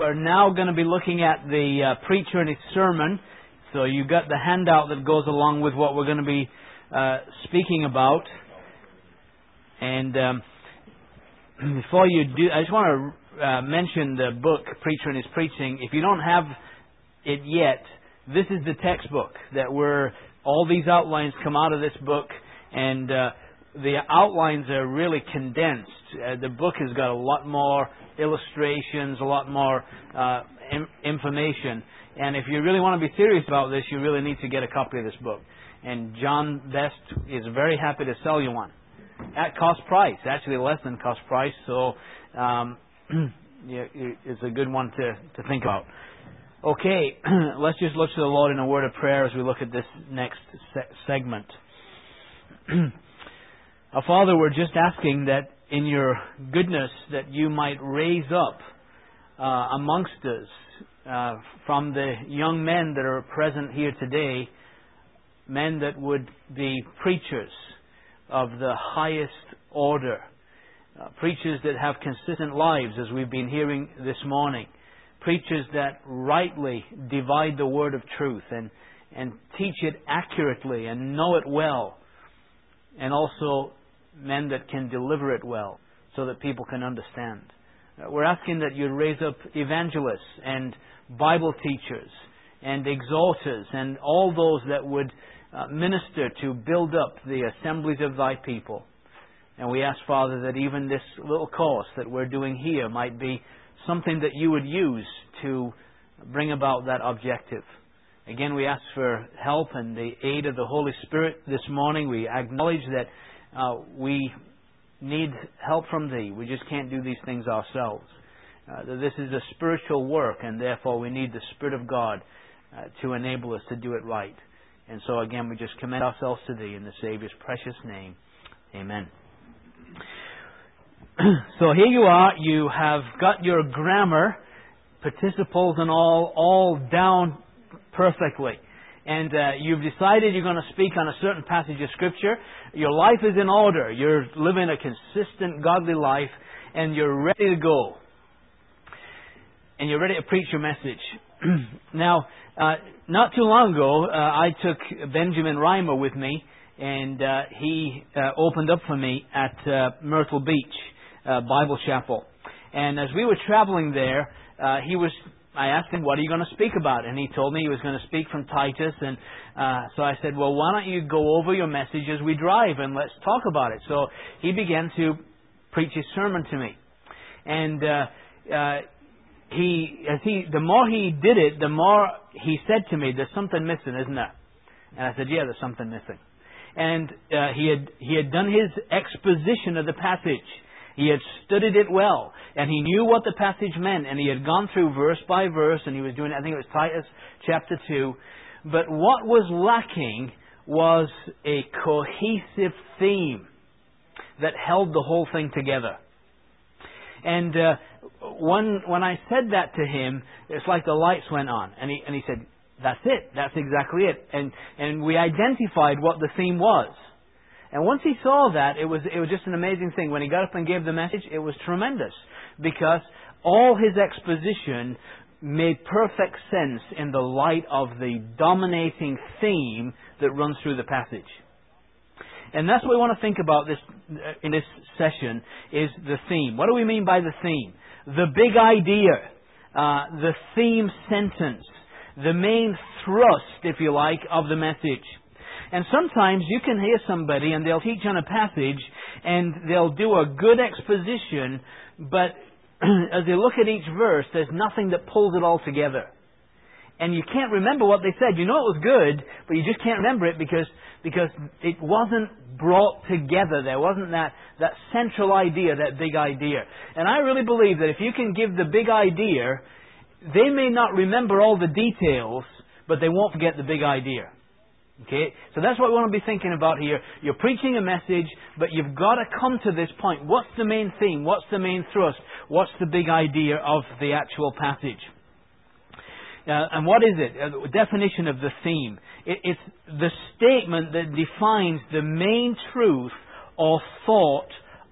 We're now going to be looking at the preacher and his sermon. So you've got the handout that goes along with what we're going to be speaking about. And before you do, I just want to mention the book, Preacher and His Preaching. If you don't have it yet, this is the textbook all these outlines come out of this book, and the outlines are really condensed. The book has got a lot more illustrations, a lot more information. And if you really want to be serious about this, you really need to get a copy of this book. And John Best is very happy to sell you one at cost price, actually less than cost price. So it's a good one to think about. Okay, let's just look to the Lord in a word of prayer as we look at this next segment. Our Father, we're just asking that in your goodness that you might raise up amongst us from the young men that are present here today, men that would be preachers of the highest order, preachers that have consistent lives, as we've been hearing this morning, preachers that rightly divide the word of truth and teach it accurately and know it well, and also men that can deliver it well so that people can understand. We're asking that you raise up evangelists and Bible teachers and exhorters and all those that would minister to build up the assemblies of thy people. And we ask, Father, that even this little course that we're doing here might be something that you would use to bring about that objective. Again, we ask for help and the aid of the Holy Spirit this morning. We acknowledge that we need help from Thee. We just can't do these things ourselves. That this is a spiritual work, and therefore we need the Spirit of God to enable us to do it right. And so again, we just commend ourselves to Thee in the Savior's precious name. Amen. So here you are. You have got your grammar, participles and all down perfectly. And you've decided you're going to speak on a certain passage of Scripture. Your life is in order. You're living a consistent, godly life, and you're ready to go. And you're ready to preach your message. Now, not too long ago, I took Benjamin Reimer with me, and he opened up for me at Myrtle Beach Bible Chapel. And as we were traveling there, I asked him, what are you going to speak about? And he told me he was going to speak from Titus. And so I said, well, why don't you go over your message as we drive and let's talk about it. So he began to preach his sermon to me. And the more he did it, the more he said to me, there's something missing, isn't there? And I said, yeah, there's something missing. And he had done his exposition of the passage. He had studied it well, and he knew what the passage meant, and he had gone through verse by verse, and he was doing, I think it was Titus chapter 2. But what was lacking was a cohesive theme that held the whole thing together. And when I said that to him, it's like the lights went on, and he said, that's it, that's exactly it. And we identified what the theme was. And once he saw that, it was just an amazing thing. When he got up and gave the message, it was tremendous, because all his exposition made perfect sense in the light of the dominating theme that runs through the passage. And that's what we want to think about in this session, is the theme. What do we mean by the theme? The big idea, the theme sentence, the main thrust, if you like, of the message. And sometimes you can hear somebody and they'll teach on a passage and they'll do a good exposition, but as they look at each verse, there's nothing that pulls it all together. And you can't remember what they said. You know it was good, but you just can't remember it because it wasn't brought together. There wasn't that central idea, that big idea. And I really believe that if you can give the big idea, they may not remember all the details, but they won't forget the big idea. Okay? So that's what we want to be thinking about here. You're preaching a message, but you've got to come to this point. What's the main theme? What's the main thrust? What's the big idea of the actual passage? And what is it? A definition of the theme. It's the statement that defines the main truth or thought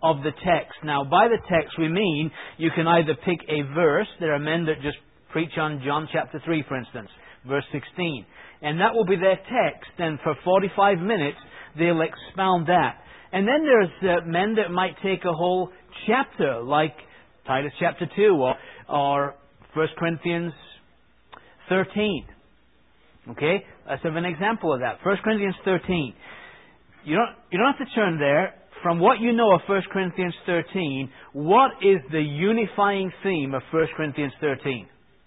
of the text. Now, by the text we mean you can either pick a verse. There are men that just preach on John chapter 3, for instance, verse 16. And that will be their text. And for 45 minutes, they'll expound that. And then there's men that might take a whole chapter, like Titus chapter 2 or 1 Corinthians 13. Okay? Let's have an example of that. 1 Corinthians 13. You don't have to turn there. From what you know of 1 Corinthians 13, what is the unifying theme of 1 Corinthians 13?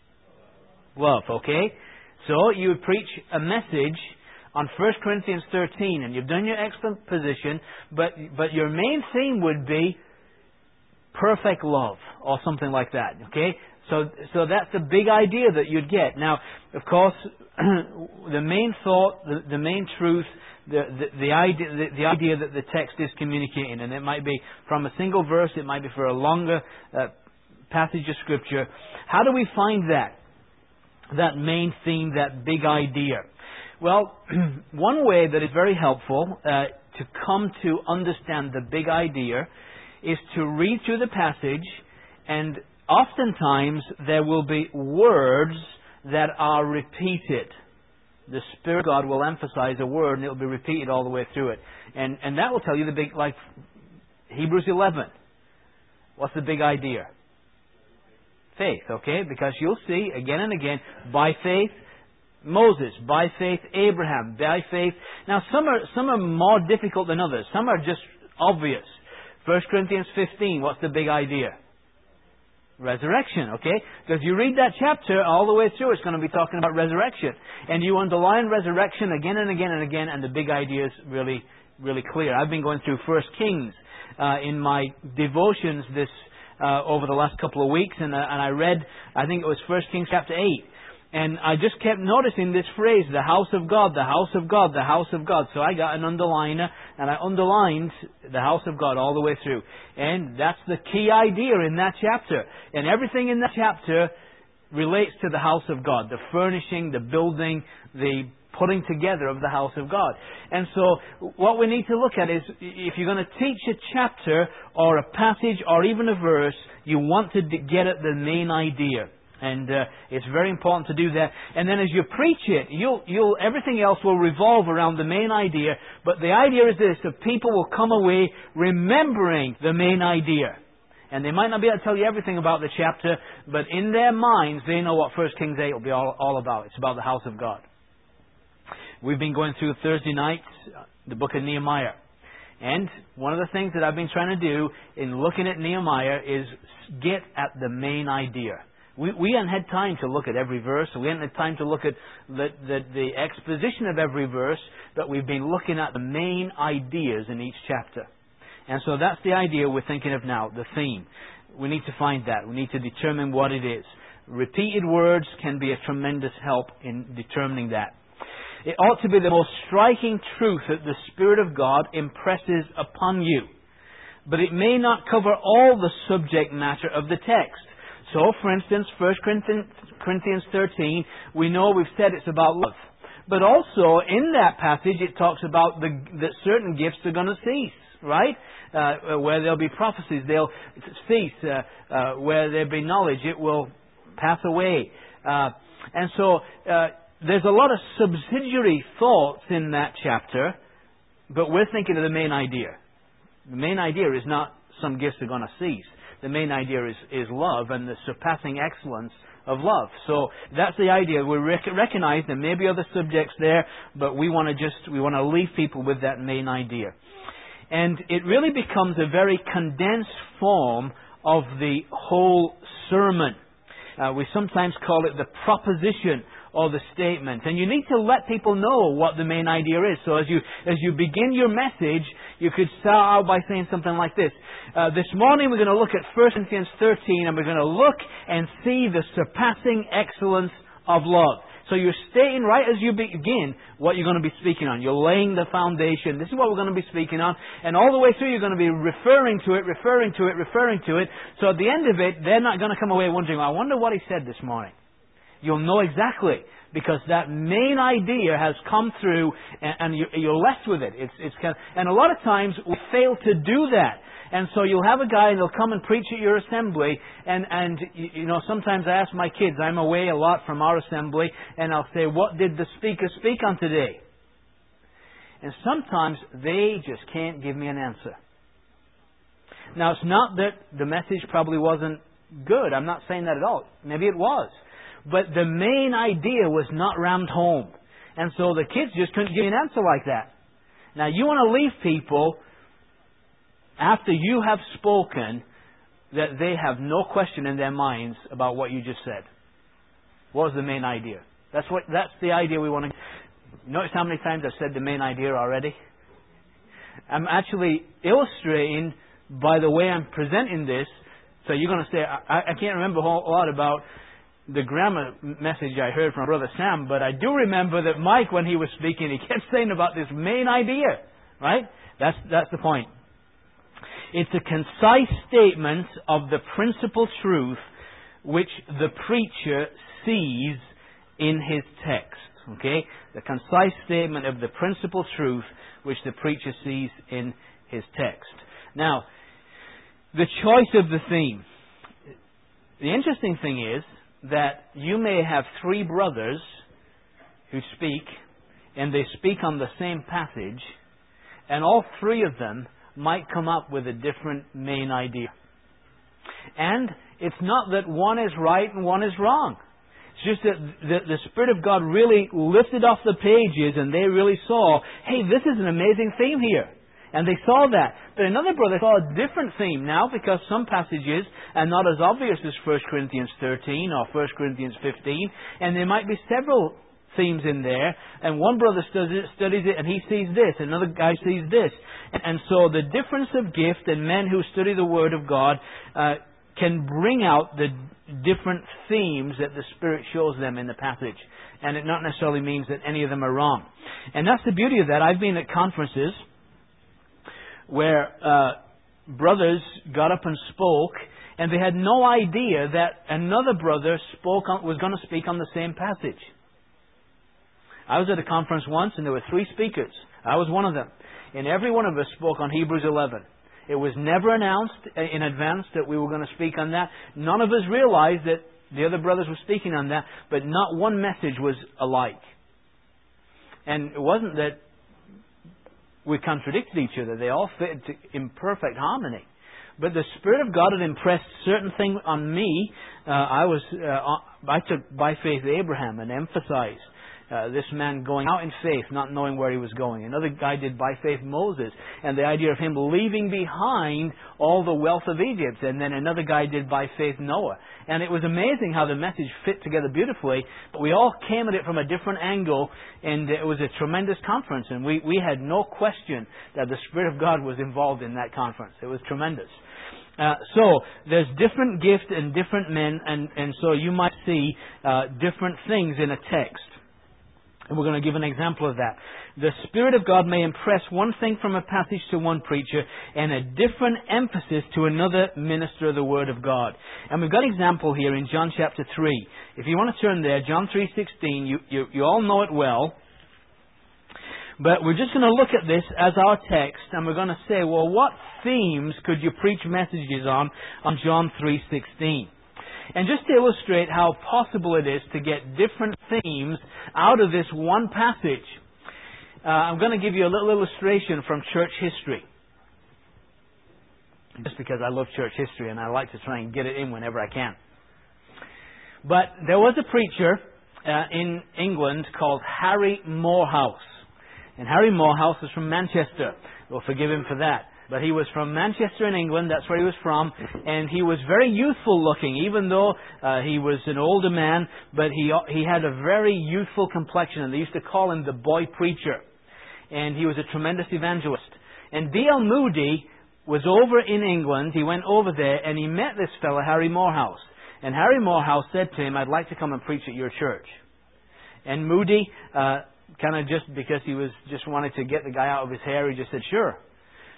Love, okay? So you would preach a message on 1 Corinthians 13, and you've done your exposition, but your main theme would be perfect love, or something like that, okay? So that's the big idea that you'd get. Now, of course, the main thought, the main truth, the idea that the text is communicating, and it might be from a single verse, it might be for a longer passage of Scripture. How do we find that main theme, that big idea? Well, one way that is very helpful to come to understand the big idea is to read through the passage, and oftentimes there will be words that are repeated. The Spirit of God will emphasize a word and it will be repeated all the way through it. And that will tell you the big, like Hebrews 11. What's the big idea? Faith, okay? Because you'll see again and again, by faith, Moses, by faith, Abraham, by faith. Now some are more difficult than others. Some are just obvious. 1 Corinthians 15, what's the big idea? Resurrection, okay? Because you read that chapter all the way through, it's going to be talking about resurrection. And you underline resurrection again and again and again, and the big idea is really, really clear. I've been going through 1 Kings in my devotions over the last couple of weeks, and I read, I think it was 1 Kings chapter 8. And I just kept noticing this phrase, the house of God, the house of God, the house of God. So I got an underliner, and I underlined the house of God all the way through. And that's the key idea in that chapter. And everything in that chapter relates to the house of God. The furnishing, the building, the putting together of the house of God. And so what we need to look at is, if you're going to teach a chapter or a passage or even a verse, you want to get at the main idea. And it's very important to do that. And then as you preach it, everything else will revolve around the main idea. But the idea is this, that people will come away remembering the main idea. And they might not be able to tell you everything about the chapter, but in their minds, they know what 1 Kings 8 will be all about. It's about the house of God. We've been going through Thursday nights, the book of Nehemiah. And one of the things that I've been trying to do in looking at Nehemiah is get at the main idea. We hadn't had time to look at every verse. We hadn't had time to look at the exposition of every verse, but we've been looking at the main ideas in each chapter. And so that's the idea we're thinking of now, the theme. We need to find that. We need to determine what it is. Repeated words can be a tremendous help in determining that. It ought to be the most striking truth that the Spirit of God impresses upon you. But it may not cover all the subject matter of the text. So, for instance, 1 Corinthians 13, we know we've said it's about love. But also, in that passage, it talks about that certain gifts are going to cease, right? Where there'll be prophecies, they'll cease. Where there'll be knowledge, it will pass away. And so, there's a lot of subsidiary thoughts in that chapter, but we're thinking of the main idea. The main idea is not some gifts are going to cease. The main idea is love and the surpassing excellence of love. So that's the idea. We recognize there may be other subjects there, but we want to leave people with that main idea. And it really becomes a very condensed form of the whole sermon. We sometimes call it the proposition or the statement. And you need to let people know what the main idea is. So as you begin your message, you could start out by saying something like this. This morning we're going to look at 1 Corinthians 13, and we're going to look and see the surpassing excellence of love. So you're stating right as you begin what you're going to be speaking on. You're laying the foundation. This is what we're going to be speaking on. And all the way through you're going to be referring to it. So at the end of it, they're not going to come away wondering, I wonder what he said this morning. You'll know exactly, because that main idea has come through, and you're left with it. And a lot of times we fail to do that. And so you'll have a guy and they'll come and preach at your assembly, and sometimes I ask my kids, I'm away a lot from our assembly, and I'll say, what did the speaker speak on today? And sometimes they just can't give me an answer. Now, it's not that the message probably wasn't good. I'm not saying that at all. Maybe it was. But the main idea was not rammed home. And so the kids just couldn't give me an answer like that. Now, you want to leave people, after you have spoken, that they have no question in their minds about what you just said. What was the main idea? That's the idea we want to... Notice how many times I've said the main idea already? I'm actually illustrating by the way I'm presenting this. So you're going to say, I can't remember a whole lot about the grammar message I heard from Brother Sam, but I do remember that Mike, when he was speaking, he kept saying about this main idea. Right? That's the point. It's a concise statement of the principal truth which the preacher sees in his text. Okay? The concise statement of the principal truth which the preacher sees in his text. Now, the choice of the theme. The interesting thing is that you may have three brothers who speak, and they speak on the same passage, and all three of them might come up with a different main idea. And it's not that one is right and one is wrong. It's just that the Spirit of God really lifted off the pages and they really saw, hey, this is an amazing theme here. And they saw that. But another brother saw a different theme now, because some passages are not as obvious as 1 Corinthians 13 or 1 Corinthians 15. And there might be several themes in there. And one brother studies it and he sees this. Another guy sees this. And so the difference of gift and men who study the Word of God can bring out the different themes that the Spirit shows them in the passage. And it not necessarily means that any of them are wrong. And that's the beauty of that. I've been at conferences where brothers got up and spoke, and they had no idea that another brother was going to speak on the same passage. I was at a conference once, and there were three speakers. I was one of them. And every one of us spoke on Hebrews 11. It was never announced in advance that we were going to speak on that. None of us realized that the other brothers were speaking on that, but not one message was alike. And it wasn't that we contradicted each other. They all fit in perfect harmony. But the Spirit of God had impressed certain things on me. I took by faith Abraham and emphasized this man going out in faith, not knowing where he was going. Another guy did by faith Moses, and the idea of him leaving behind all the wealth of Egypt. And then another guy did by faith Noah. And it was amazing how the message fit together beautifully, but we all came at it from a different angle, and it was a tremendous conference. And we had no question that the Spirit of God was involved in that conference. It was tremendous. So there's different gifts and different men, and so you might see different things in a text. And we're going to give an example of that. The Spirit of God may impress one thing from a passage to one preacher and a different emphasis to another minister of the Word of God. And we've got an example here in John chapter 3. If you want to turn there, John 3:16, you all know it well. But we're just going to look at this as our text, and we're going to say, well, what themes could you preach messages on John 3:16? And just to illustrate how possible it is to get different themes out of this one passage, I'm going to give you a little illustration from church history. Just because I love church history and I like to try and get it in whenever I can. But there was a preacher in England called Harry Morehouse. And Harry Morehouse was from Manchester. We'll forgive him for that. But he was from Manchester in England, that's where he was from, and he was very youthful looking, even though he was an older man, but he had a very youthful complexion, and they used to call him the boy preacher. And he was a tremendous evangelist. And D.L. Moody was over in England, he went over there, and he met this fellow, Harry Morehouse. And Harry Morehouse said to him, I'd like to come and preach at your church. And Moody, kind of just because he was just wanted to get the guy out of his hair, he just said, sure.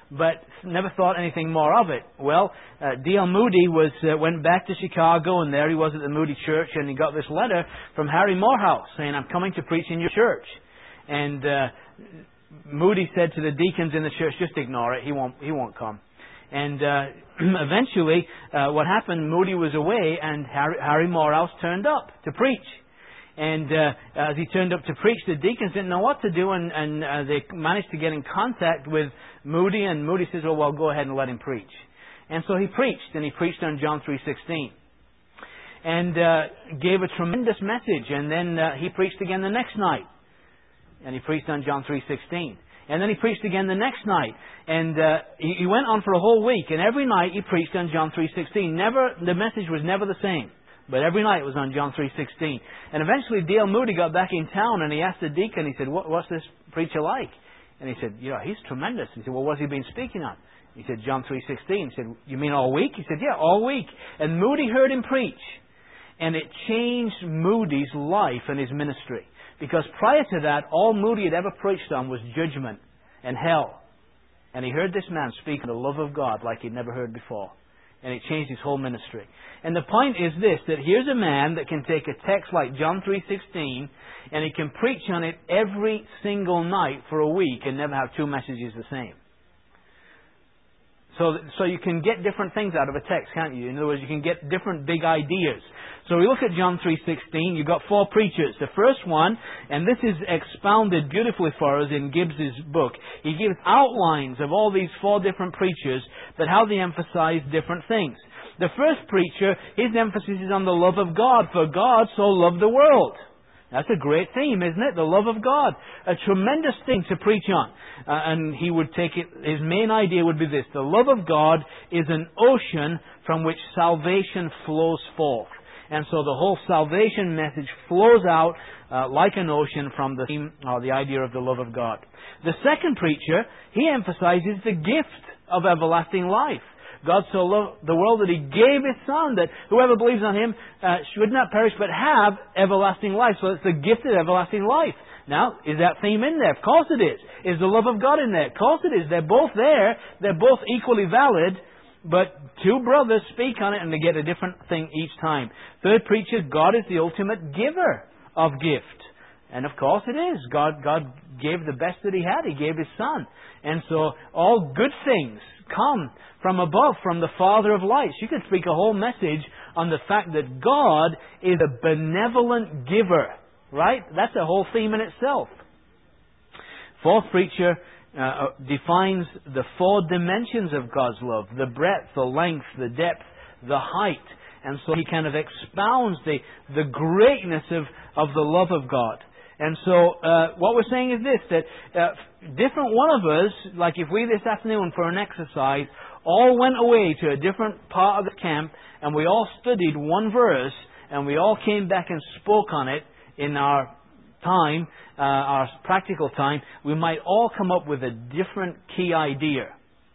but never thought anything more of it. Well, D.L. Moody went back to Chicago, and there he was at the Moody Church, and he got this letter from Harry Morehouse saying, "I'm coming to preach in your church." And Moody said to the deacons in the church, "Just ignore it. He won't come." And eventually, what happened? Moody was away, and Harry Morehouse turned up to preach. And as he turned up to preach, the deacons didn't know what to do, and they managed to get in contact with Moody, and Moody says, well, go ahead and let him preach. And so he preached, and he preached on John 3:16. And gave a tremendous message, and then he preached again the next night. And he preached on John 3:16. And then he preached again the next night. And he went on for a whole week, and every night he preached on John 3:16. The message was never the same. But every night it was on John 3:16. And eventually D.L. Moody got back in town, and he asked the deacon, he said, what's this preacher like? And he said, he's tremendous. He said, well, what's he been speaking on? He said, John 3:16. He said, you mean all week? He said, yeah, all week. And Moody heard him preach. And it changed Moody's life and his ministry. Because prior to that, all Moody had ever preached on was judgment and hell. And he heard this man speak of the love of God like he'd never heard before. And it changed his whole ministry. And the point is this, that here's a man that can take a text like John 3:16 and he can preach on it every single night for a week and never have two messages the same. So you can get different things out of a text, can't you? In other words, you can get different big ideas. So we look at John 3:16. You've got four preachers. The first one, and this is expounded beautifully for us in Gibbs's book. He gives outlines of all these four different preachers, but how they emphasize different things. The first preacher, his emphasis is on the love of God. For God so loved the world. That's a great theme, isn't it? The love of God. A tremendous thing to preach on. And he would take it, his main idea would be this. The love of God is an ocean from which salvation flows forth. And so the whole salvation message flows out like an ocean from the theme or the idea of the love of God. The second preacher, he emphasizes the gift of everlasting life. God so loved the world that He gave His Son, that whoever believes on Him should not perish but have everlasting life. So it's the gift of everlasting life. Now, is that theme in there? Of course it is. Is the love of God in there? Of course it is. They're both there. They're both equally valid. But two brothers speak on it and they get a different thing each time. Third preacher, God is the ultimate giver of gift. And of course it is. God gave the best that He had. He gave His Son. And so all good things come from above, from the Father of lights. You could speak a whole message on the fact that God is a benevolent giver. Right? That's a whole theme in itself. Fourth preacher defines the four dimensions of God's love. The breadth, the length, the depth, the height. And so he kind of expounds the greatness of the love of God. And so what we're saying is this, that different one of us, like if we this afternoon for an exercise, all went away to a different part of the camp and we all studied one verse and we all came back and spoke on it in our time, our practical time, we might all come up with a different key idea.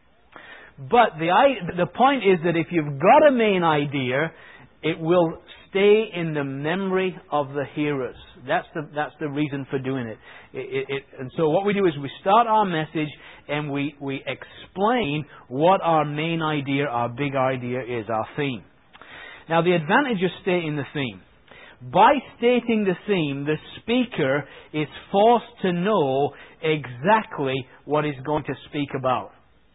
But the point is that if you've got a main idea, it will stay in the memory of the hearers. That's the reason for doing it. And so what we do is we start our message and we explain what our main idea, our big idea is, our theme. Now the advantage of stating the theme. By stating the theme, the speaker is forced to know exactly what he's going to speak about.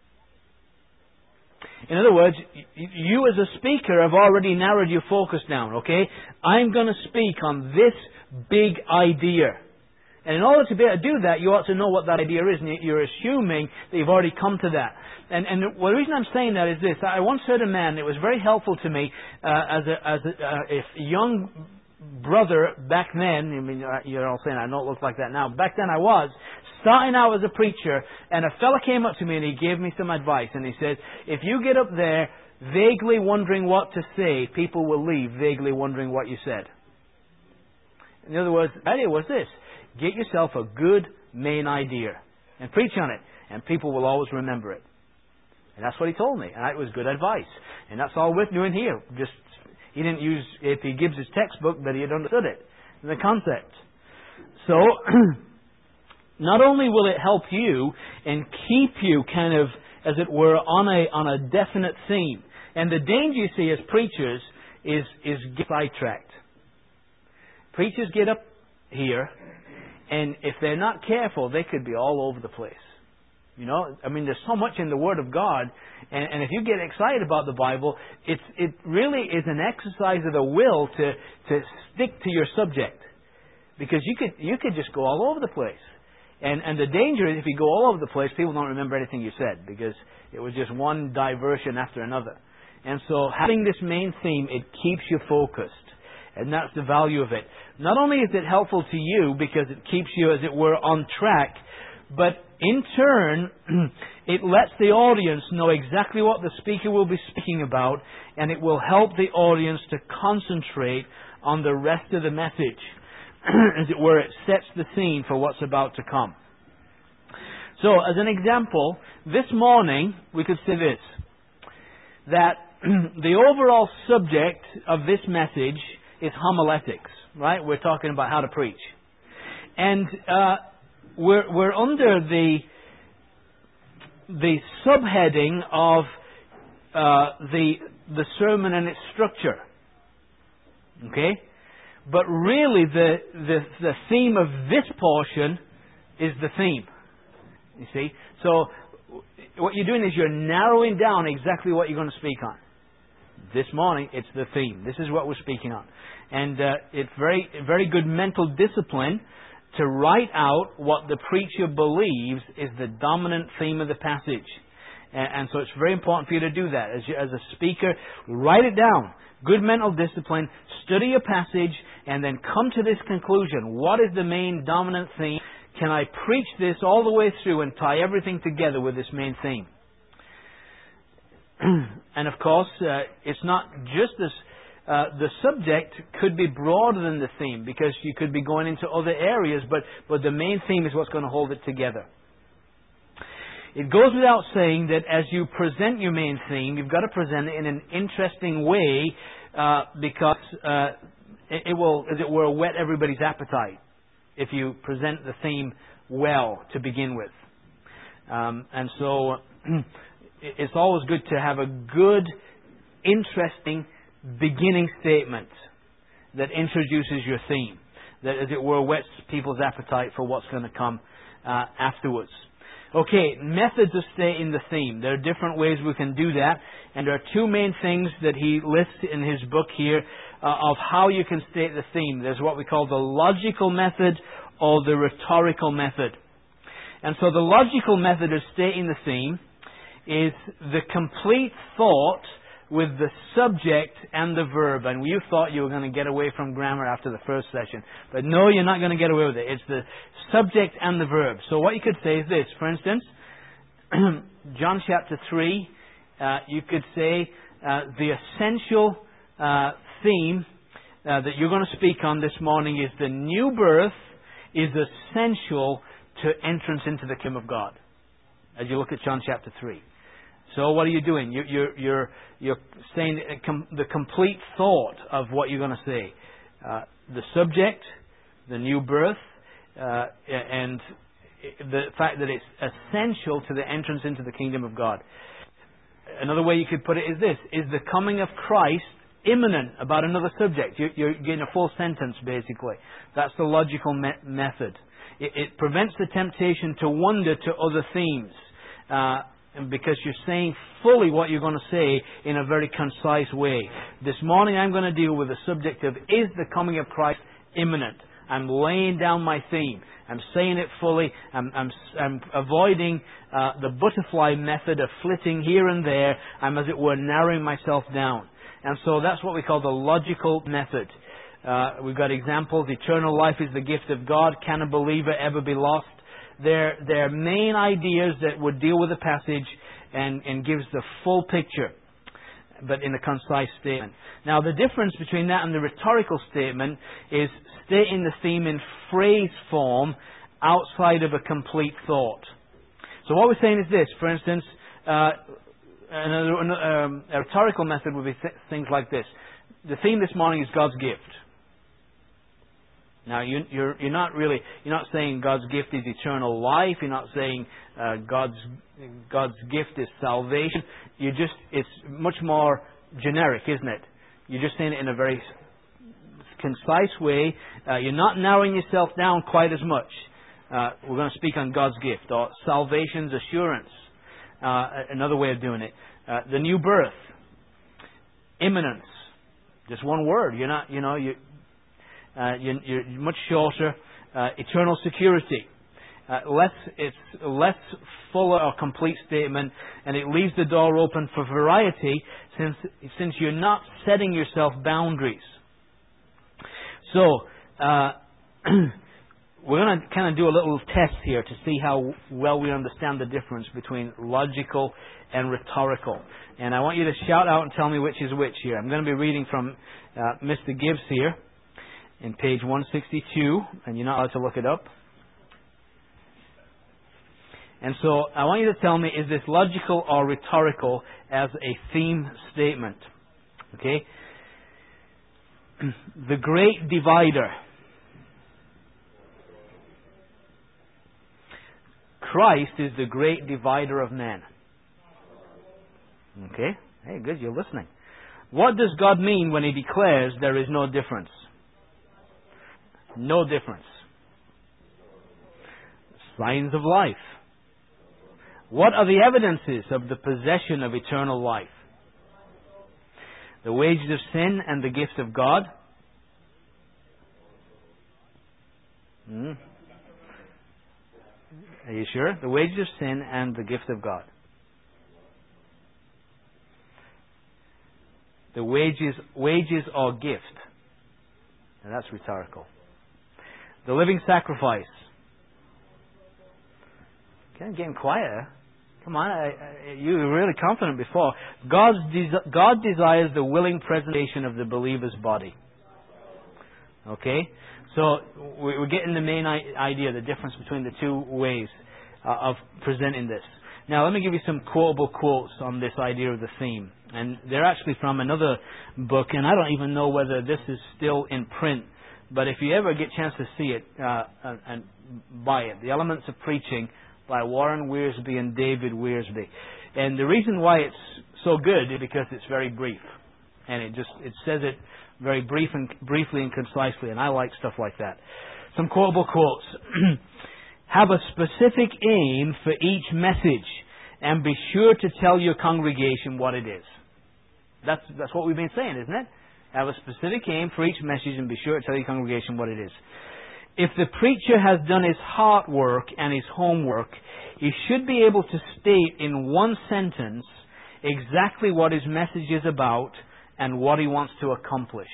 In other words, you as a speaker have already narrowed your focus down, okay? I'm going to speak on this big idea. And in order to be able to do that, you ought to know what that idea is, and you're assuming that you've already come to that. And the reason I'm saying that is this. I once heard a man, it was very helpful to me, as a young brother back then. I mean, you're all saying I don't look like that now. Back then I was starting out as a preacher, and a fella came up to me and he gave me some advice. And he said, if you get up there vaguely wondering what to say, people will leave vaguely wondering what you said. In other words, the idea was this. Get yourself a good main idea and preach on it, and people will always remember it. And that's what he told me, and it was good advice. And that's all we're doing here. He didn't use A.P. Gibbs' textbook, but he had understood it, the concept. So, not only will it help you and keep you kind of as it were, on a definite theme. And the danger, you see, as preachers is get sidetracked. Preachers get up here, and if they're not careful, they could be all over the place. You know, I mean, there's so much in the Word of God, and if you get excited about the Bible, it really is an exercise of the will to stick to your subject, because you could just go all over the place, and the danger is if you go all over the place, people don't remember anything you said because it was just one diversion after another. And so, having this main theme, it keeps you focused, and that's the value of it. Not only is it helpful to you because it keeps you, as it were, on track, but in turn, it lets the audience know exactly what the speaker will be speaking about, and it will help the audience to concentrate on the rest of the message. As it were, it sets the scene for what's about to come. So, as an example, this morning, we could say this, that the overall subject of this message is homiletics, right? We're talking about how to preach. And we're under the subheading of the sermon and its structure. Okay? But really the theme of this portion is the theme. You see? So what you're doing is you're narrowing down exactly what you're going to speak on. This morning, it's the theme. This is what we're speaking on. And it's very, very good mental discipline to write out what the preacher believes is the dominant theme of the passage. And so it's very important for you to do that. As a speaker, write it down. Good mental discipline. Study a passage and then come to this conclusion. What is the main dominant theme? Can I preach this all the way through and tie everything together with this main theme? And of course, it's not just this. The subject could be broader than the theme because you could be going into other areas, but the main theme is what's going to hold it together. It goes without saying that as you present your main theme, you've got to present it in an interesting way because it will, as it were, whet everybody's appetite if you present the theme well to begin with. And so it's always good to have a good, interesting beginning statement that introduces your theme, that, as it were, whets people's appetite for what's going to come afterwards. Okay, methods of stating the theme. There are different ways we can do that, and there are two main things that he lists in his book here of how you can state the theme. There's what we call the logical method or the rhetorical method. And so the logical method of stating the theme is the complete thought with the subject and the verb. And you thought you were going to get away from grammar after the first session. But no, you're not going to get away with it. It's the subject and the verb. So what you could say is this. For instance, John chapter 3, you could say the essential theme that you're going to speak on this morning is the new birth is essential to entrance into the kingdom of God. As you look at John chapter 3. So what are you doing? You're saying the complete thought of what you're going to say. The subject, the new birth, and the fact that it's essential to the entrance into the kingdom of God. Another way you could put it is this. Is the coming of Christ imminent about another subject? You're getting a full sentence, basically. That's the logical method. It prevents the temptation to wander to other themes. Because you're saying fully what you're going to say in a very concise way. This morning I'm going to deal with the subject of, is the coming of Christ imminent? I'm laying down my theme. I'm saying it fully. I'm avoiding the butterfly method of flitting here and there. I'm, as it were, narrowing myself down. And so that's what we call the logical method. We've got examples. Eternal life is the gift of God. Can a believer ever be lost? They're main ideas that would deal with the passage and gives the full picture, but in a concise statement. Now, the difference between that and the rhetorical statement is stating the theme in phrase form outside of a complete thought. So what we're saying is this. For instance, a rhetorical method would be things like this. The theme this morning is God's gift. Now, you're not saying God's gift is eternal life. You're not saying God's gift is salvation. It's much more generic, isn't it? You're just saying it in a very concise way. You're not narrowing yourself down quite as much. We're going to speak on God's gift, or salvation's assurance. Another way of doing it. The new birth. Imminence. Just one word. You're much shorter. Eternal security. It's less full or complete statement, and it leaves the door open for variety, since you're not setting yourself boundaries. So, we're going to kind of do a little test here to see how well we understand the difference between logical and rhetorical. And I want you to shout out and tell me which is which here. I'm going to be reading from Mr. Gibbs here in page 162, and you're not allowed to look it up. And so I want you to tell me, is this logical or rhetorical as a theme statement? Okay? The great divider. Christ is the great divider of men. Okay? Hey, good, you're listening. What does God mean when He declares there is no difference? No difference. Signs of life. What are the evidences of the possession of eternal life? The wages of sin and the gift of God. Are you sure? The wages of sin and the gift of God. The wages or gift. And that's rhetorical. The living sacrifice. Okay, getting quieter. Come on, you were really confident before. God desires the willing presentation of the believer's body. Okay? So we're getting the main idea, the difference between the two ways of presenting this. Now, let me give you some quotable quotes on this idea of the theme. And they're actually from another book, and I don't even know whether this is still in print. But if you ever get a chance to see it, and buy it. The Elements of Preaching by Warren Wiersbe and David Wiersbe. And the reason why it's so good is because it's very brief. And it says it very briefly and concisely, and I like stuff like that. Some quotable quotes. Have a specific aim for each message, and be sure to tell your congregation what it is. That's what we've been saying, isn't it? Have a specific aim for each message, and be sure to tell your congregation what it is. If the preacher has done his heart work and his homework, he should be able to state in one sentence exactly what his message is about and what he wants to accomplish.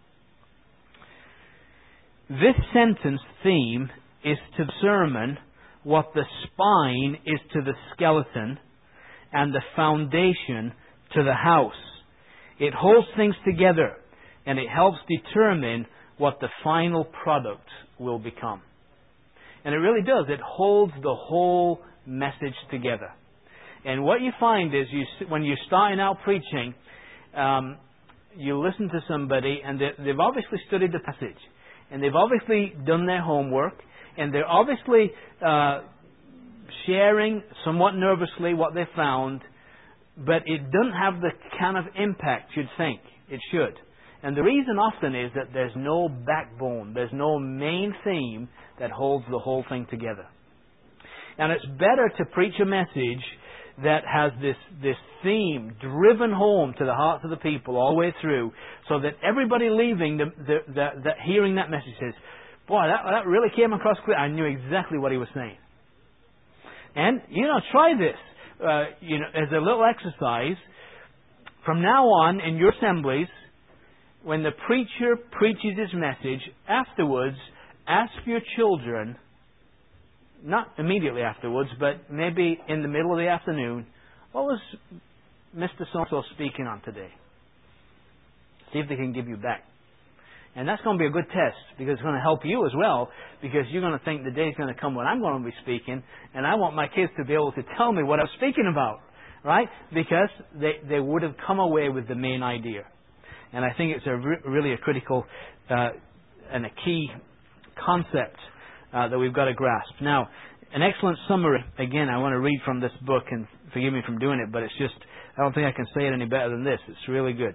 This sentence theme is to the sermon what the spine is to the skeleton and the foundation to the house. It holds things together, and it helps determine what the final product will become. And it really does. It holds the whole message together. And what you find is, when you're starting out preaching, you listen to somebody, and they've obviously studied the passage, and they've obviously done their homework, and they're obviously sharing somewhat nervously what they found, but it doesn't have the kind of impact you'd think it should. And the reason often is that there's no backbone, there's no main theme that holds the whole thing together. And it's better to preach a message that has this theme driven home to the hearts of the people all the way through, so that everybody leaving hearing that message says, boy, that really came across clear. I knew exactly what he was saying. And, try this. As a little exercise, from now on in your assemblies, when the preacher preaches his message, afterwards, ask your children, not immediately afterwards, but maybe in the middle of the afternoon, what was Mr. So-and-so speaking on today? See if they can give you back. And that's going to be a good test, because it's going to help you as well, because you're going to think the day's going to come when I'm going to be speaking, and I want my kids to be able to tell me what I'm speaking about, right? Because they would have come away with the main idea. And I think it's really a critical and a key concept that we've got to grasp. Now, an excellent summary. Again, I want to read from this book, and forgive me from doing it, but it's just, I don't think I can say it any better than this. It's really good.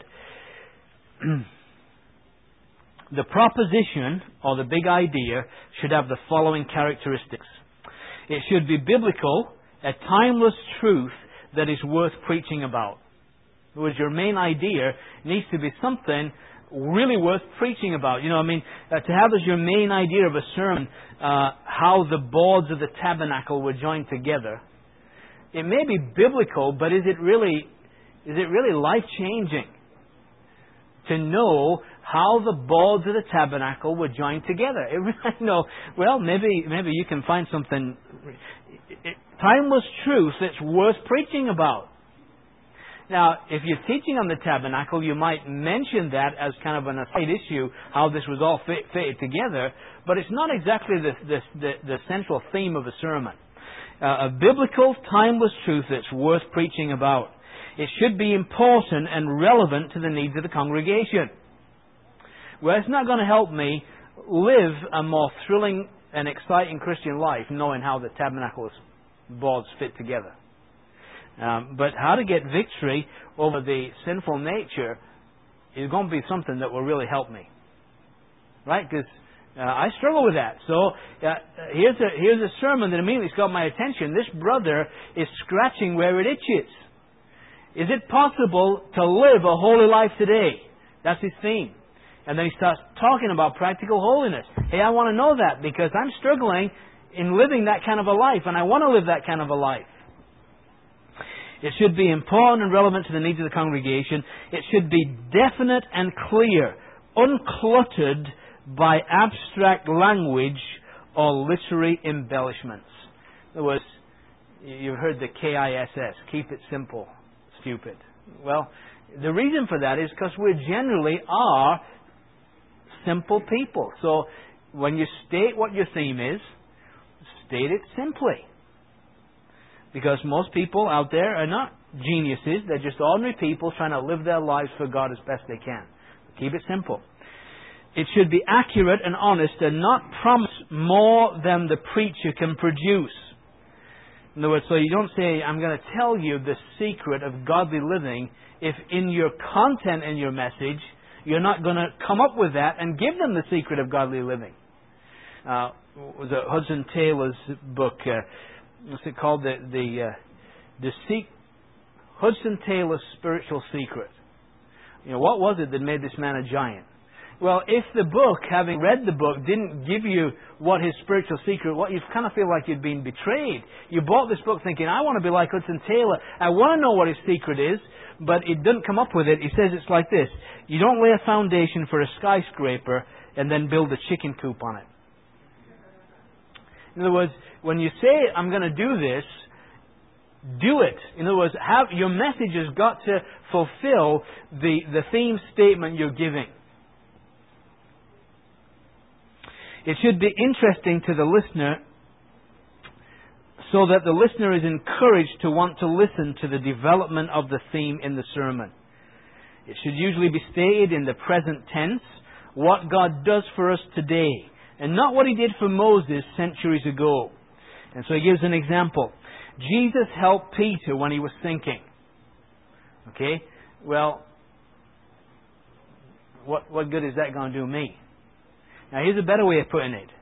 The proposition, or the big idea, should have the following characteristics. It should be biblical, a timeless truth that is worth preaching about. In other words, your main idea needs to be something really worth preaching about. To have as your main idea of a sermon how the boards of the tabernacle were joined together. It may be biblical, but is it really life-changing to know how the boards of the tabernacle were joined together? Maybe you can find something timeless truth that's worth preaching about. Now, if you're teaching on the tabernacle, you might mention that as kind of an aside issue, how this was all fitted together, but it's not exactly the central theme of a sermon. A biblical, timeless truth that's worth preaching about. It should be important and relevant to the needs of the congregation. Well, it's not going to help me live a more thrilling and exciting Christian life knowing how the tabernacle's boards fit together. But how to get victory over the sinful nature is going to be something that will really help me. Right? Because I struggle with that. So here's a sermon that immediately got my attention. This brother is scratching where it itches. Is it possible to live a holy life today? That's his theme. And then he starts talking about practical holiness. Hey, I want to know that because I'm struggling in living that kind of a life, and I want to live that kind of a life. It should be important and relevant to the needs of the congregation. It should be definite and clear, uncluttered by abstract language or literary embellishments. In other words, you've heard the KISS, keep it simple, stupid. Well, the reason for that is because we generally are simple people. So when you state what your theme is, state it simply. Because most people out there are not geniuses. They're just ordinary people trying to live their lives for God as best they can. Keep it simple. It should be accurate and honest and not promise more than the preacher can produce. In other words, so you don't say, I'm going to tell you the secret of godly living, if in your content and your message, you're not going to come up with that and give them the secret of godly living. Was it Hudson Taylor's book, what's it called? Hudson Taylor's Spiritual Secret. What was it that made this man a giant? Well, if the book, having read the book, didn't give you what his spiritual secret was, you kind of feel like you'd been betrayed. You bought this book thinking, I want to be like Hudson Taylor. I want to know what his secret is, but it doesn't come up with it. He says it's like this. You don't lay a foundation for a skyscraper and then build a chicken coop on it. In other words, when you say, I'm going to do this, do it. In other words, your message has got to fulfill the theme statement you're giving. It should be interesting to the listener so that the listener is encouraged to want to listen to the development of the theme in the sermon. It should usually be stated in the present tense, what God does for us today, and not what He did for Moses centuries ago. And so he gives an example. Jesus helped Peter when he was sinking. Okay? Well, what good is that going to do me? Now, here's a better way of putting it.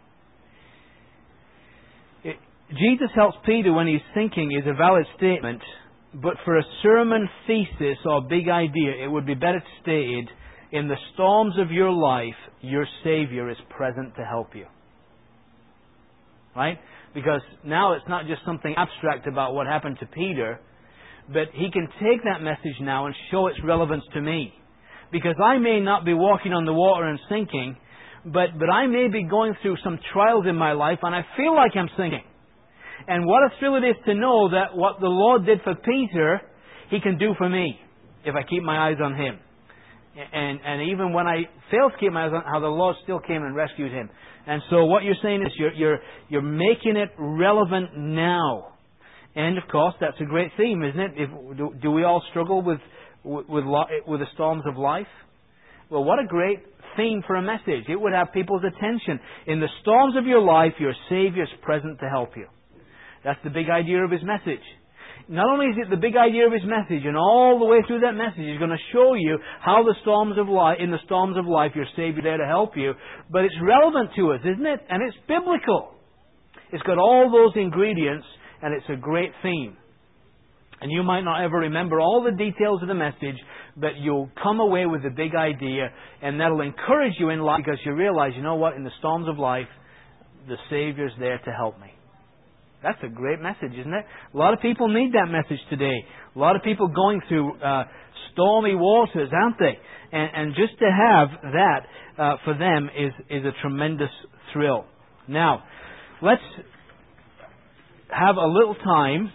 Jesus helps Peter when he's sinking is a valid statement, but for a sermon thesis or big idea, it would be better stated, in the storms of your life, your Savior is present to help you. Right? Because now it's not just something abstract about what happened to Peter, but he can take that message now and show its relevance to me. Because I may not be walking on the water and sinking, but I may be going through some trials in my life and I feel like I'm sinking. And what a thrill it is to know that what the Lord did for Peter, He can do for me if I keep my eyes on Him. And even when I fail to keep my eyes on how the Lord still came and rescued him. And so what you're saying is you're making it relevant now. And of course that's a great theme, isn't it? Do we all struggle with the storms of life? Well, what a great theme for a message. It would have people's attention. In the storms of your life, your Savior is present to help you. That's the big idea of His message. Not only is it the big idea of His message, and all the way through that message He's going to show you how in the storms of life your Savior is there to help you, but it's relevant to us, isn't it? And it's biblical. It's got all those ingredients, and it's a great theme. And you might not ever remember all the details of the message, but you'll come away with the big idea, and that'll encourage you in life because you realize, you know what, in the storms of life, the Savior's there to help me. That's a great message, isn't it? A lot of people need that message today. A lot of people going through stormy waters, aren't they? And just to have that for them is a tremendous thrill. Now, let's have a little time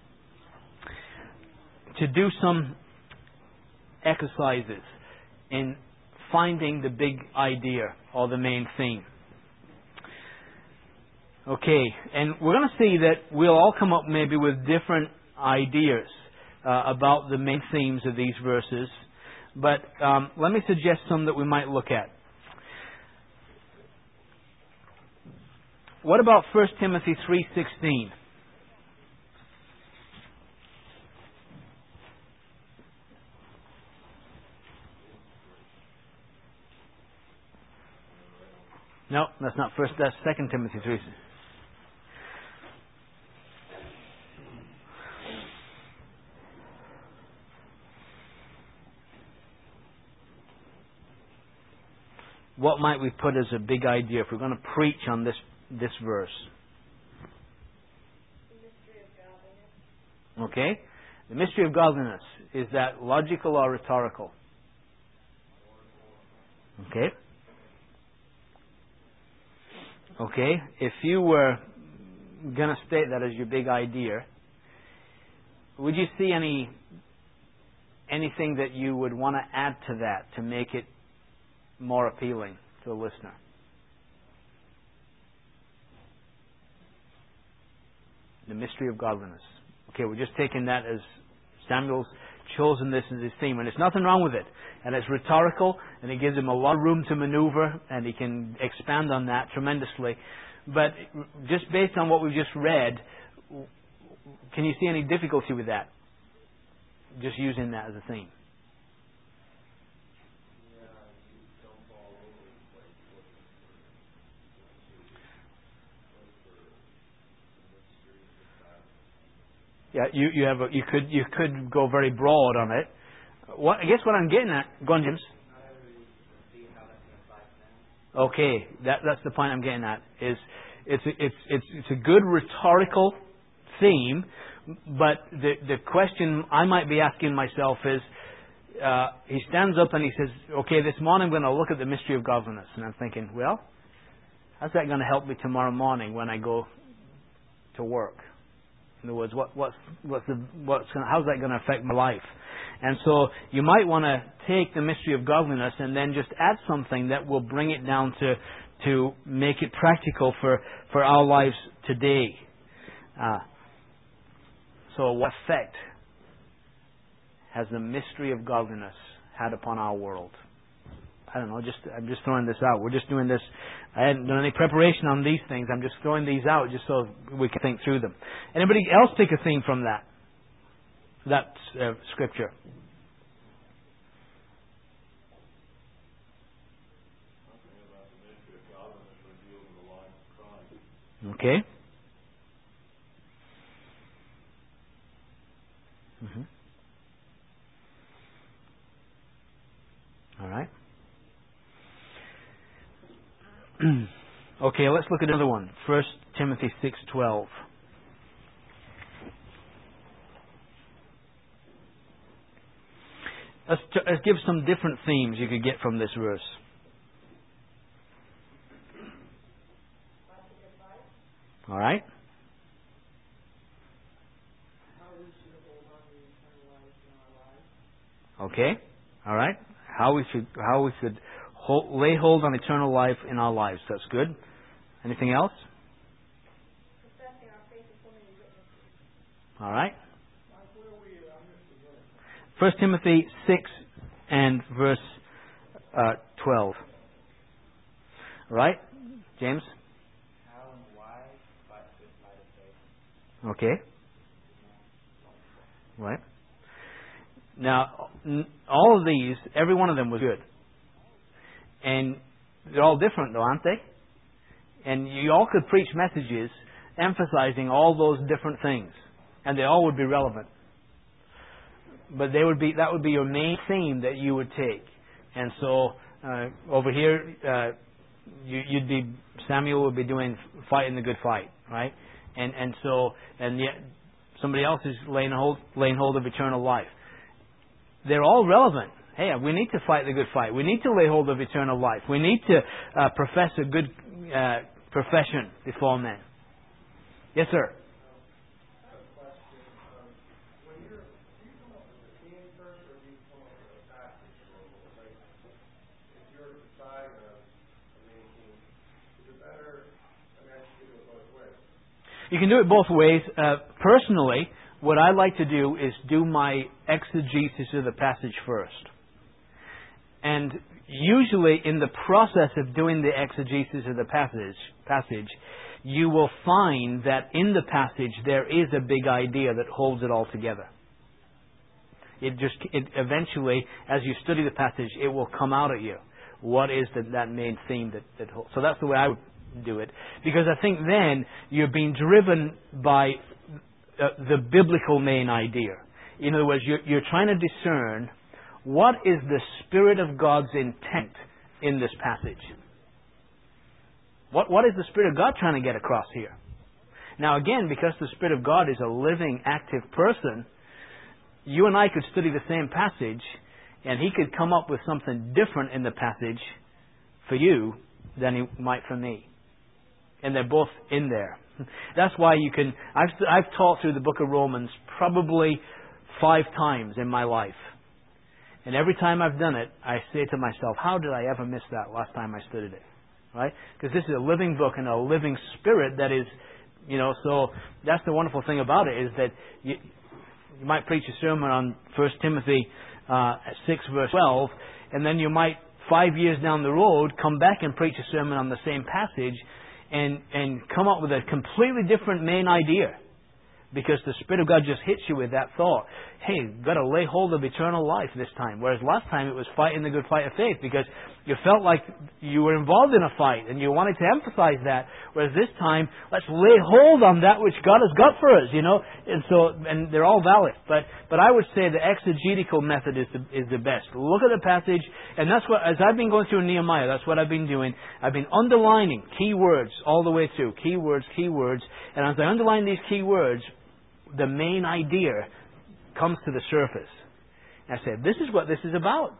to do some exercises in finding the big idea or the main theme. Okay, and we're going to see that we'll all come up maybe with different ideas about the main themes of these verses, but let me suggest some that we might look at. What about 1 Timothy 3:16? No, that's not first. That's 2 Timothy 3. What might we put as a big idea if we're going to preach on this verse? The mystery of godliness. Okay, the mystery of godliness, is that logical or rhetorical? Okay. Okay, if you were going to state that as your big idea, would you see anything that you would want to add to that to make it more appealing to the listener? The mystery of godliness. Okay, we're just taking that as Samuel's chosen this as his theme, and there's nothing wrong with it. And it's rhetorical, and it gives him a lot of room to maneuver, and he can expand on that tremendously. But just based on what we've just read, can you see any difficulty with that? Just using that as a theme. Yeah, you could go very broad on it. I guess what I'm getting at, go on, James. Okay, that's the point I'm getting at. Is it's a good rhetorical theme, but the question I might be asking myself is, he stands up and he says, "Okay, this morning I'm going to look at the mystery of godliness," and I'm thinking, well, how's that going to help me tomorrow morning when I go to work? In other words, how's that going to affect my life? And so you might want to take the mystery of godliness and then just add something that will bring it down to make it practical for our lives today. So what effect has the mystery of godliness had upon our world? I don't know, I'm just throwing this out. We're just doing this. I hadn't done any preparation on these things. I'm just throwing these out just so we can think through them. Anybody else take a theme from that scripture? Okay. Mm-hmm. All right. Okay, let's look at another one. 1 Timothy 6:12. Let's give some different themes you could get from this verse. All right. Okay. All right. How we should lay hold on eternal life in our lives. That's good. Anything else? All right. 1 Timothy 6 and verse 12. Right? James? How and why fight the good fight of faith. Okay. Right. Now, all of these, every one of them was good. And they're all different though, aren't they? And you all could preach messages emphasizing all those different things. And they all would be relevant. But that would be your main theme that you would take. And so, over here, Samuel would be doing fighting the good fight, right? And yet somebody else is laying hold of eternal life. They're all relevant. Hey, we need to fight the good fight. We need to lay hold of eternal life. We need to profess a good profession before men. Yes, sir. You can do it both ways. Personally, what I like to do is do my exegesis of the passage first. And usually in the process of doing the exegesis of the passage, you will find that in the passage there is a big idea that holds it all together. It eventually, as you study the passage, it will come out at you. What is that main theme that holds? So that's the way I would do it, because I think then you're being driven by the biblical main idea. In other words, you're trying to discern what is the Spirit of God's intent in this passage. What is the Spirit of God trying to get across here? Now again, because the Spirit of God is a living, active person, you and I could study the same passage and He could come up with something different in the passage for you than He might for me. And they're both in there. That's why you can... I've taught through the book of Romans probably 5 times in my life. And every time I've done it, I say to myself, how did I ever miss that last time I studied it? Right? Because this is a living book and a living spirit that is... so that's the wonderful thing about it, is that you might preach a sermon on 1 Timothy 6 verse 12, and then you might, 5 years down the road, come back and preach a sermon on the same passage, and come up with a completely different main idea. Because the Spirit of God just hits you with that thought. Hey, you've got to lay hold of eternal life this time. Whereas last time it was fighting the good fight of faith, because you felt like you were involved in a fight and you wanted to emphasize that. Whereas this time, let's lay hold on that which God has got for us, And they're all valid. But I would say the exegetical method is the best. Look at the passage, and that's what, as I've been going through Nehemiah, that's what I've been doing. I've been underlining key words all the way through. Key words. And as I underline these key words, the main idea comes to the surface. And I said, this is what this is about.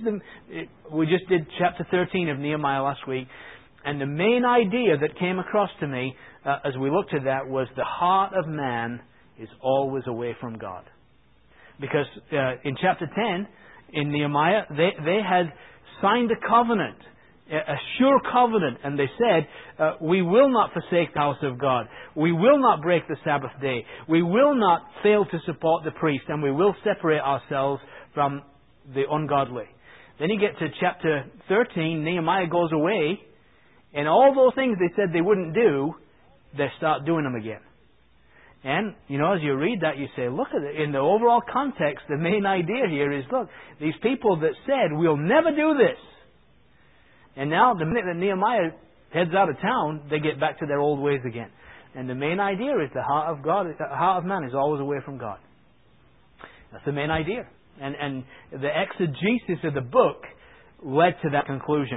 We just did chapter 13 of Nehemiah last week, and the main idea that came across to me as we looked at that was the heart of man is always away from God. Because in chapter 10 in Nehemiah, they had signed a covenant, a sure covenant, and they said, we will not forsake the house of God. We will not break the Sabbath day. We will not fail to support the priest, and we will separate ourselves from the ungodly. Then you get to chapter 13, Nehemiah goes away, and all those things they said they wouldn't do, they start doing them again. And, as you read that, you say, look at it. In the overall context, the main idea here is, look, these people that said, we'll never do this. And now, the minute that Nehemiah heads out of town, they get back to their old ways again. And the main idea is the heart of God, the heart of man is always away from God. That's the main idea. And the exegesis of the book led to that conclusion.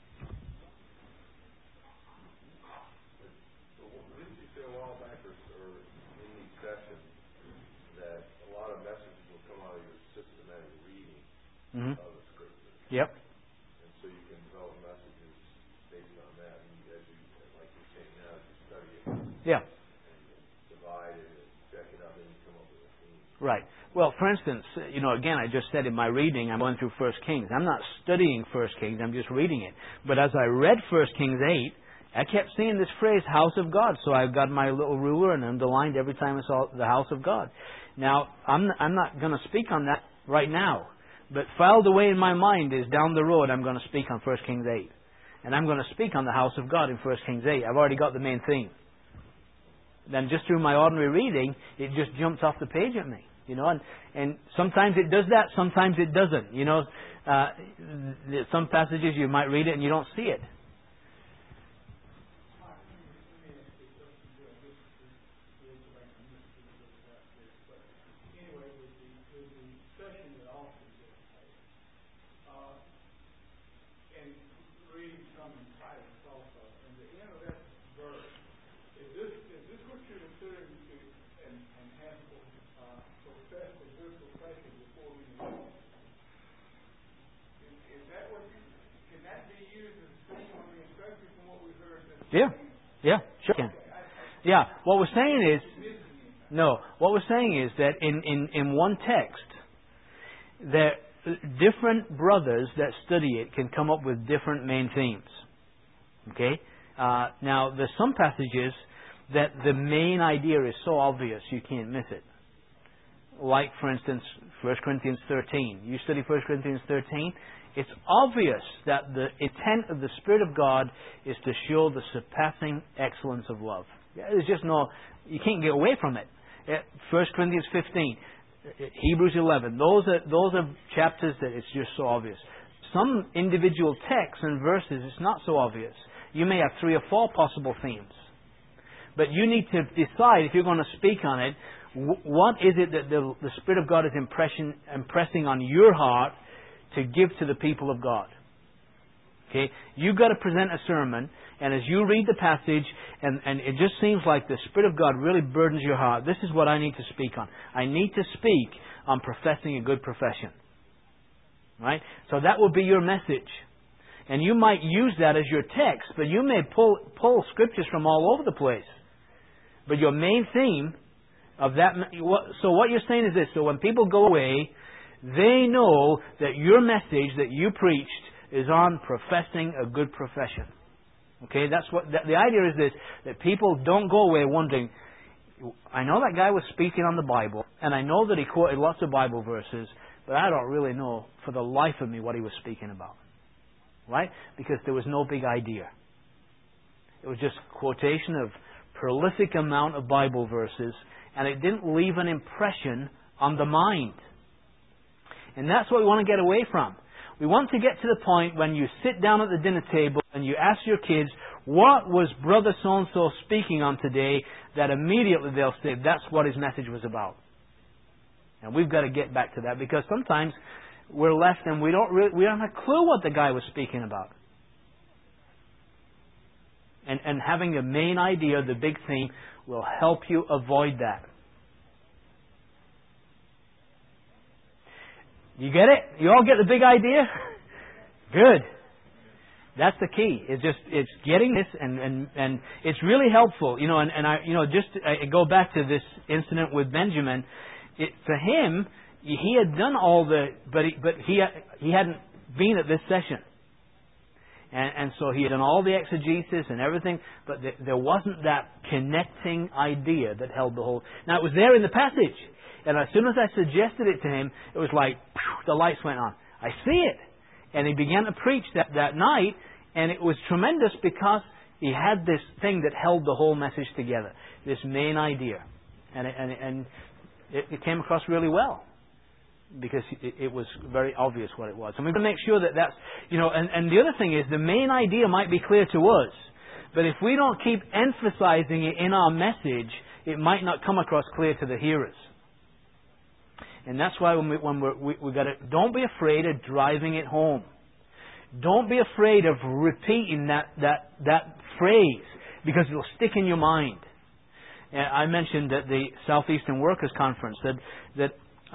Didn't you say a while back, or in these sessions, that a lot of messages will come out of your systematic reading of the Scripture? Yep. And so you can develop messages based on that. And as you, like you're saying now, as you study it, yeah, and divide it and check it out, then you come up with a theme. Right. Well, for instance, again, I just said in my reading, I'm going through 1 Kings. I'm not studying 1 Kings, I'm just reading it. But as I read 1 Kings 8, I kept seeing this phrase, house of God. So I got my little ruler and underlined every time I saw the house of God. Now, I'm not going to speak on that right now. But filed away in my mind is down the road I'm going to speak on 1 Kings 8. And I'm going to speak on the house of God in 1 Kings 8. I've already got the main theme. Then just through my ordinary reading, it just jumps off the page at me. And sometimes it does that, sometimes it doesn't. Some passages you might read it and you don't see it. Yeah, sure can. Yeah, what we're saying is that in one text, that different brothers that study it can come up with different main themes. Okay? Now, there's some passages that the main idea is so obvious you can't miss it. Like, for instance, 1 Corinthians 13. You study 1 Corinthians 13, it's obvious that the intent of the Spirit of God is to show the surpassing excellence of love. There's just you can't get away from it. 1 Corinthians 15, Hebrews 11, those are chapters that it's just so obvious. Some individual texts and verses, it's not so obvious. You may have 3 or 4 possible themes. But you need to decide, if you're going to speak on it, what is it that the Spirit of God is impressing on your heart to give to the people of God. Okay? You've got to present a sermon, and as you read the passage, and it just seems like the Spirit of God really burdens your heart, this is what I need to speak on. I need to speak on professing a good profession. Right? So that will be your message. And you might use that as your text, but you may pull scriptures from all over the place. But your main theme of that... So what you're saying is this. So when people go away, they know that your message that you preached is on professing a good profession. Okay, that's what the idea is. This, that people don't go away wondering, I know that guy was speaking on the Bible, and I know that he quoted lots of Bible verses, but I don't really know for the life of me what he was speaking about. Right? Because there was no big idea. It was just quotation of prolific amount of Bible verses, and it didn't leave an impression on the mind. And that's what we want to get away from. We want to get to the point when you sit down at the dinner table and you ask your kids, what was Brother so-and-so speaking on today, that immediately they'll say, that's what his message was about. And we've got to get back to that, because sometimes we're left and we don't have a clue what the guy was speaking about. And having a main idea, the big theme, will help you avoid that. You get it? You all get the big idea? Good. That's the key. It's getting this, and it's really helpful. I go back to this incident with Benjamin. For him, he had done all but he hadn't been at this session, and so he had done all the exegesis and everything, but there wasn't that connecting idea that held the whole. Now it was there in the passage. And as soon as I suggested it to him, it was like, the lights went on. I see it. And he began to preach that night, and it was tremendous because he had this thing that held the whole message together, this main idea. And it came across really well, because it was very obvious what it was. And we've got to make sure that's, and the other thing is, the main idea might be clear to us, but if we don't keep emphasizing it in our message, it might not come across clear to the hearers. And that's why we got to, don't be afraid of driving it home. Don't be afraid of repeating that phrase, because it'll stick in your mind. And I mentioned at the Southeastern Workers Conference that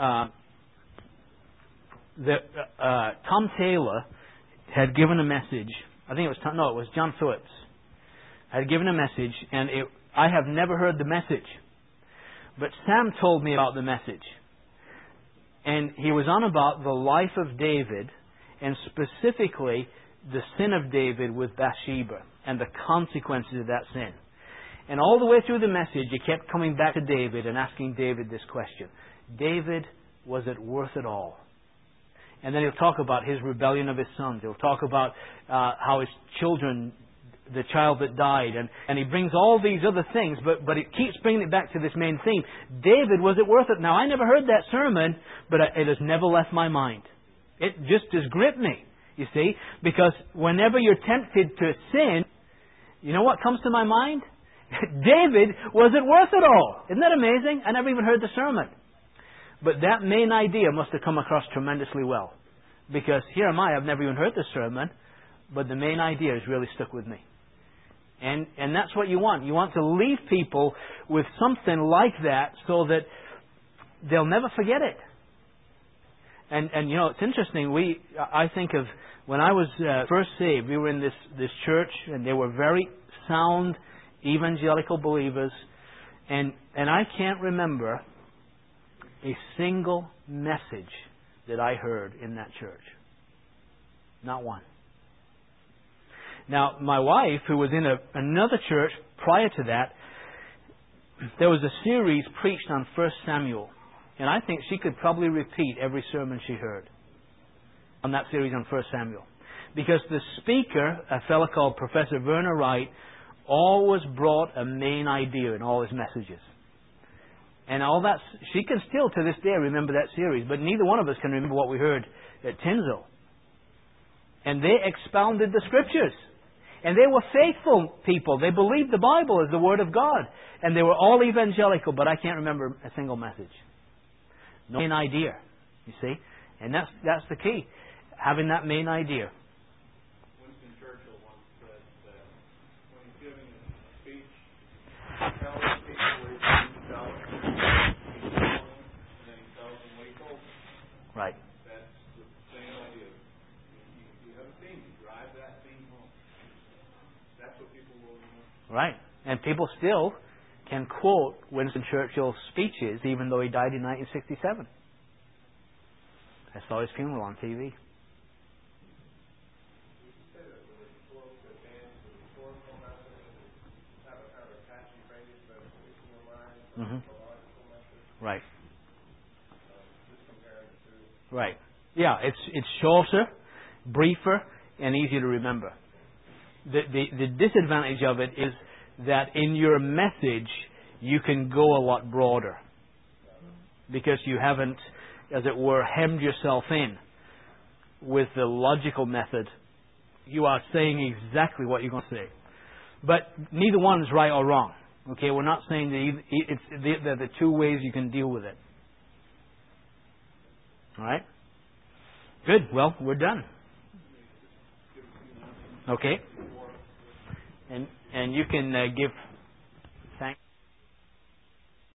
Tom Taylor had given a message. I think it was John Phillips had given a message, and I have never heard the message, but Sam told me about the message. And he was on about the life of David, and specifically the sin of David with Bathsheba and the consequences of that sin. And all the way through the message, he kept coming back to David and asking David this question: David, was it worth it all? And then he'll talk about his rebellion of his sons. He'll talk about how his children, the child that died, and he brings all these other things, but it keeps bringing it back to this main theme. David, was it worth it? Now, I never heard that sermon, but it has never left my mind. It just has gripped me, you see, because whenever you're tempted to sin, you know what comes to my mind? David, was it worth it all? Isn't that amazing? I never even heard the sermon. But that main idea must have come across tremendously well. Because here am I, I've never even heard the sermon, but the main idea has really stuck with me. And that's what you want. You want to leave people with something like that so that they'll never forget it. And you know, it's interesting. I think of when I was first saved, we were in this church, and they were very sound evangelical believers. And I can't remember a single message that I heard in that church. Not one. Now, my wife, who was in another church prior to that, there was a series preached on 1 Samuel. And I think she could probably repeat every sermon she heard on that series on 1 Samuel. Because the speaker, a fellow called Professor Werner Wright, always brought a main idea in all his messages. And all that, she can still to this day remember that series, but neither one of us can remember what we heard at Tinsel. And they expounded the Scriptures. And they were faithful people. They believed the Bible as the Word of God. And they were all evangelical, but I can't remember a single message. No main idea, you see. And that's the key, having that main idea. Winston Churchill once said that when he's giving a speech, tells people what he's going to tell them, and then he tells them what he told them. Right. That's the same idea. You have a theme. You drive that theme home. That's what people will remember. Right. And people still can quote Winston Churchill's speeches, even though he died in 1967. I saw his funeral on TV. Mm-hmm. Right. Right. Yeah, it's shorter, briefer, and easier to remember. The disadvantage of it is that in your message you can go a lot broader because you haven't, as it were, hemmed yourself in with the logical method. You are saying exactly what you're going to say. But neither one is right or wrong. Okay, we're not saying that they're the two ways you can deal with it. All right? Good. Well, we're done. Okay. And you can give